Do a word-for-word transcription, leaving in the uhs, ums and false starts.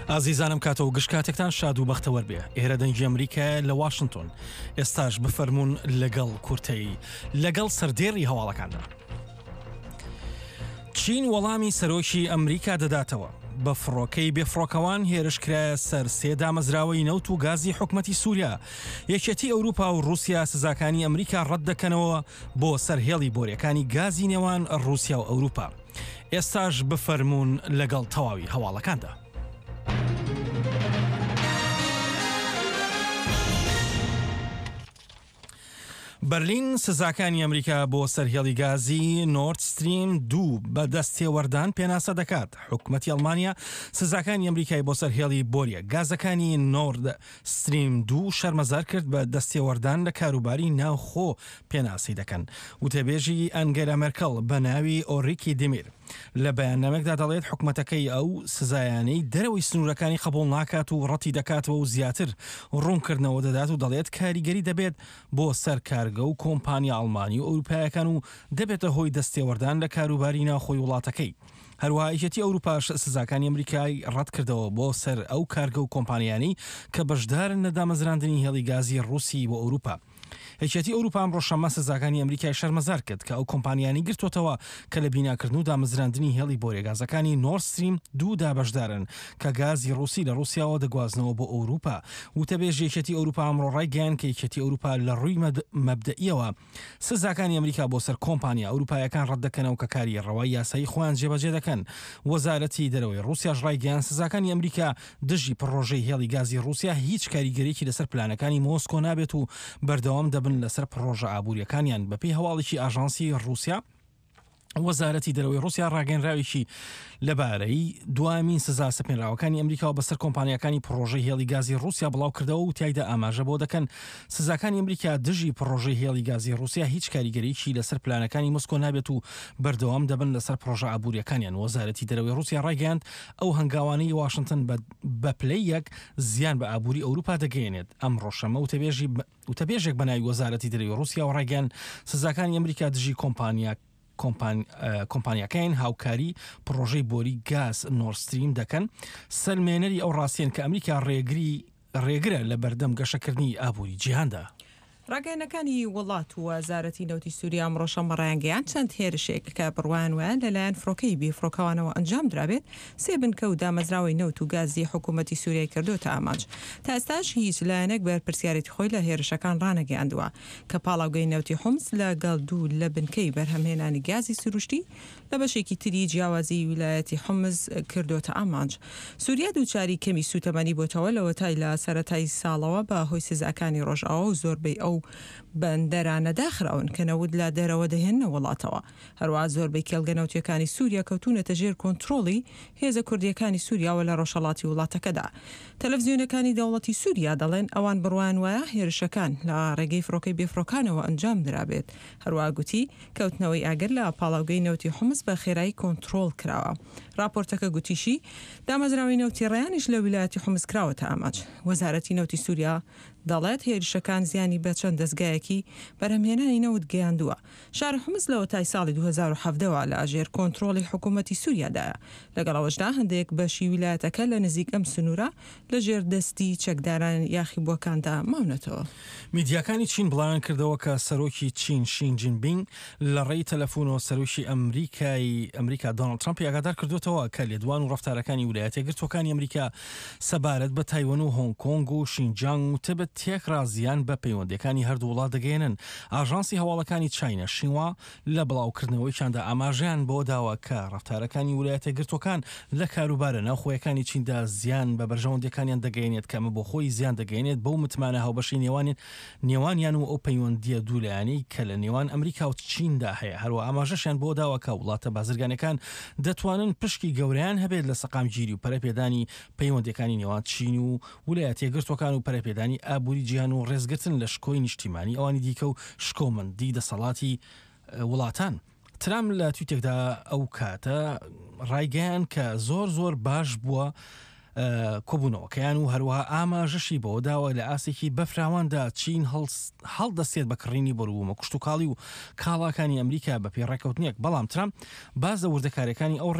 ئازیزانم کاتەوە گشت کاتێکتان شاد و بەختەوەر بێ. ئێرە دەنگی ئەمریکا لە واشنگتن. ئێستاش بفەرمونون لەگەڵ کورتەی لەگەڵ سەردێڕی هەواڵەکاندا. چین وەڵامی سەرۆکی ئەمریکا دەداتەوە. بە فڕۆکەی بێفڕۆکەوان هێرشکرایە سەر سێ دامەزراوەی نەوت و گازی حکومەتی سووریا. یەکێتی ئەوروپا و رووسیا سزاکانی ئەمریکا ڕەت دەکەنەوە بۆ سەرهێڵی بۆریەکانی گازی نێوان رووسیا و ئەوروپا. ئێستاش بفەرمونون لەگەڵ تەواوی هەواڵەکاندا. بەرلین سزاکانی ئەمریکا بۆ سەرهێڵی گازی نۆرد ستریم دوو بە دەستێوەردان پێناسە دەکات. حکومەتی ئەڵمانیا سزاکانی ئەمریکای بۆ سەرهێڵی بۆریە گازەکانی نۆرد ستریم دوو شەرمەزار کرد بە دەستێوەردان لە کاروباری ناوخۆ پێناسی دەکەن. وتەبێژی ئەنگەلا مێرکەڵ بە ناوی ئۆریکی دیمیر لە بەیاننامێکدا دەڵێت حکومەتەکەی ئەو سزایانەی دەرەوەی سنوورەکانی قبول ناکات و ڕەتی دەکاتەوە و زیاتر ڕوونکردنەوە دەدات و دەڵێت کاریگەری دەبێت بۆ سەرکارگە و کۆمپانیا ئەڵمانی و ئەوروپایەکان و دەبێتە هۆی دەستێوەردان لە کاروباری ناوخۆی وڵاتەکەی. هەروەها یەکێتی ئەوروپاش سزاکانی ئەمریکای ڕەت کردەوە بۆ سەر ئەو کارگە و کۆمپانیانی کە بەشدارن لە دامەزراندنی هێڵی گازی رووسی بۆ ئەوروپا. هەیکێتی ئەوروپا ئەمڕۆ شەممە سزاکانی ئەمریکای شەرمەزار کرد کە ئەو کۆمپانیانی گرتوتەوە کە لە بیناکردن و دامەزراندنی هێڵی بۆریێگازەکانی نۆرد ستریم دوو دابەشدارن کە گازی رووسی لە رووسیاوە دەگوازنەوە بۆ ئەوروپا. وتەبێژ یەکێتی ئەوروپا ئەمڕۆ ڕایگەیاند کە یەکێتی ئەوروپا لە ڕووی مەبدەئیەوە سزاکانی ئەمریکا بۆ سەر کۆمپانیا ئەوروپایەکان ڕەت دەکەنەوە کە کاری ڕەوای یاسایی خۆیان جێبەجێ دەکەن. وەزارەتی دەرەوەی رووسیاش ڕایگەیاند سزاکانی ئەمریکا دژی پڕۆژەی هێڵی گازی رووسیا هیچ کاریگەریەکی لەسەر پلانەکانی مۆسکۆ نابێت و بەردەوام دەبن لەسەر پڕۆژە ئابوووریەکانیان. بەپێی هەواڵێکی ئاژانسی رووسیا وەزارەتی دەرەوەی رووسیا ڕاگەنراوێکی لەبارەی دوامین سزا سەپێنراوەکانی ئەمریکا بەسەر کۆمپانیەکانی پڕۆژەی هێڵی گازی رووسیا بڵاو کردەوە و تایدا ئاماژە بۆ دەکەن سزاکانی ئەمریکا دژی پڕۆژەی هێڵی گازی رووسیا هیچ کاریگەریەکی لەسەر پلانەکانی مۆسکۆ نابێت و بەردەوام دەبن لەسەر پڕۆژە ئابوووریەکانیان. وەزارەتی دەرەوەی رووسیا ڕایگەیاند ئەو هەنگاوانەی واشنگتن بە پلەی یەک زیان بە ئابووری ئەوروپا دەگەیەنێت. ئەم ڕۆژەمە وتەبێژێک بەناوی وەزارەتی دەرەوەی رووسیا و ڕایگەیاند سزاکانی ئەمریکا دژی کۆمپانیا کۆمپانیەکەین هاوکاری پڕۆژەی بۆری گاز نۆرد ستریم دەکەن. سەلمێنەری ئەو ڕاستیان کە ئەمریکا ڕێگرە لە بەردەم گەشەکردنی ئابووری جیهاندا. ڕاگەیەنەکانی وڵات و وەزارەتی نەوتی سووریا ئەمڕۆ شەممە ڕایانگەیاند چەند هێرشێک کە بڕوان وایە لەلایەن فڕۆکەی بێفڕۆکەوانەوە ئەنجام درابێت سێ بنکە و دامەزراوەی نەوت و گازی حکوومەتی سووریای کردوتە ئاماج. تا ئێستاش هیچ لایەنێک بەرپرسیارەتی خۆی لە هێرشەکان ڕانەگەیاندووە کە پاڵاوگەی نەوتی حومس لەگەڵ دوو لە بنکەی بەرهەمهێنانی گازی سروشتی لە بەشێکی تری جیاوازی ویلایەتی حومس کردوتە ئاماج. سووریا دووچاری کەمی سوتەمەنی بۆتەوە لەوە تای لە سەرەتای ساڵەوە بە هۆی سزاکانی ڕۆژئاوا و زۆربەی ئەو بەندەرانە داخراون کە نەود لە دەرەوە دەهێننە وڵاتەوە. هەروە زۆربەی کێڵگە نەوتیەکانی سووریا کەوتونەتە ژێر کۆنتڕۆڵی هێزە کوردیەکانی سووریاوە لە ڕۆژهەڵاتی وڵاتەکەدا. تەلەڤیزیۆنەکانی دەوڵەتی سووریا دەڵێن ئەوان بڕوان وایە هێرشەکان لە ڕێگەی فڕۆکەی بێفڕۆکانەوە ئەنجام درابێت. هەروە گوتی کەوتنەوەی ئاگر لە پاڵاوگەی نەوتی حومس بە خێرایی کۆنتڕۆڵ کراوە. راپۆرتەکە گوتیشی دامەزراوەی نەوتی ڕێیانیش لە ویلایەتی حومس کراوەتە ئاماج. وەزارەتی نەوتی سووریا دەڵێت هێرشەکان زیانی بە چەند دەستگایەکی بەرهەمهێنانی نەوت گەیاندووە. شاری حومس لەوە تای ساڵی دوو هەزار و حەڤدەوە لە ئاژێر کۆنتڕۆڵی حکوومەتی سووریادایە. لەگەڵەوەشدا هەندێک بەشی ویلایەتەکە لە نزیک ئەم سنوورە لە ژێر دەستی چەکداران یاخی بووەکاندا ماونەتەوە. میدیاکانی چین بڵاوان کردەوە کە سەرۆکی چین شین جینپینگ لە ڕێی تەلەفۆنەوە سەرۆکی ئەمریکای ئەمریکا دۆناڵد ترامپ ئاگادار کردوێتەوە کە لێدوان و ڕەفتارەکانی ویلایەتە یەکگرتووەکانی ئەمریکا سەبارەت بە تایوان و هۆنگ کۆنگ و شینجیانگ و تبت تێکرا زیان بە پەیوەندیەکانی هەردوو وڵات دەگەێنن. ئاژانسی هەواڵەکانی چینە شینوا لە بڵاوکردنەوەیشاندا ئاماژیان بۆ داوە کە ڕەفتارەکانی ویلایەتە یەکگرتووەکان لە کاروبارە ناوخۆیەکانی چیندا زیان بە بەرژەوەندەکانیان دەگەێنێت کەمە بۆ خۆی زیان دەگەێنێت بەو متمانە هاوبەشی نێوانین نێوانیان و ئەو پەیوەندیە دوولایانی کە لە نێوان ئەمریکا و چیندا هەیە. هەروە ئاماژەشیان بۆ داوە کە وڵاتە بازرگانەکان دەتوانن پشکی گەورەیان هەبێت لە سەقامگیری و پەرەپێدانی پەیوەندەکانی نێوان چین و ویلایەتە یەکگرتووەکان و پەرەپێدانی ئابووری جیهان و ڕێزگرتن لە شکۆی نیشتیمانی ئەوانی دیکە و شکۆمەندی دەسەڵاتی وڵاتان. ترام لە تویتێکدا ئەو کاتە ڕایگەیان کە زۆر زۆر باش بووە کۆبوونەوەکەیان و هەروەها ئاماژەشی بۆ داوە لە ئاسێکی بەفراواندا چین هەڵدەستێت بە کڕینی بەروبوومە کوشت و کاڵی و کاڵاکانی ئەمریکا بە پێڕێکەوتنیەک. بەڵام ترام باز لە وردەکاریەکانی ئەو